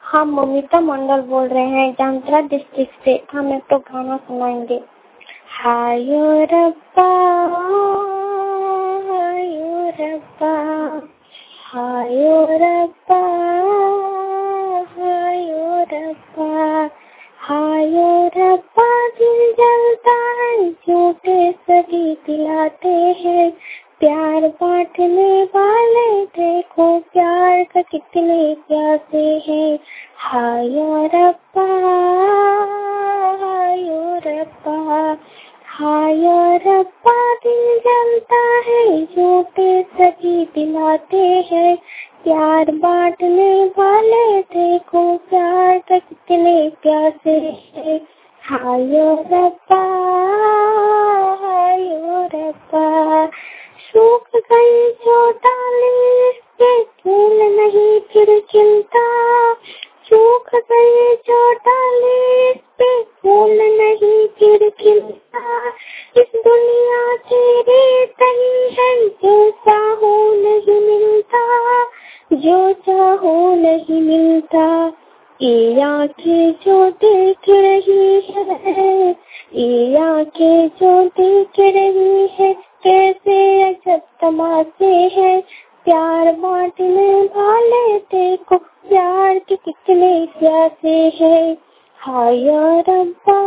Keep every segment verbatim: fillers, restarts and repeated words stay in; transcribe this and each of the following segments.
हम ममिता मंडल बोल रहे हैं जामताड़ा डिस्ट्रिक्ट से। हम एक तो गाना सुनाएंगे। हायो रब्बा हायो रब्बा हायो रब्बा हायो रब्बा हायो रब्बा दिल जलता है झूठे सभी दिलाते हैं प्यार बांटने वाले देखो प्यार का कितने प्यासे हैं। हायो रब्बा हायो रब्बा हायो रब्बा दिल जलता है झूठे सभी दिलाते हैं प्यार बांटने वाले देखो प्यार का कितने प्यासे हैं। हायो रब्बा हायो रब्बा सूख गई जो डाली पे फूल नहीं फिर खिलता सूख गई जो डाली पे फूल नहीं फिर खिलता इस दुनिया तेरे तही है जो चाहो नहीं मिलता जो चाहो नहीं मिलता ये आँखें जो देख रही है ये आँखें जो देख रही है कैसे अजब तमाशे हैं प्यार बांटने वाले देखो प्यार के कितने प्यासे हैं। हायो रब्बा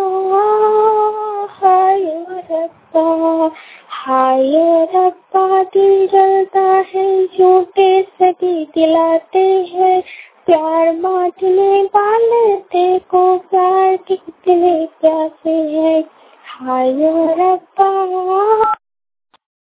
हायो रब्बा हायो रब्बा दिल जलता है झूठे सभी दिलाते हैं प्यार बांटने वाले देखो प्यार के कितने प्यासे हैं। हायो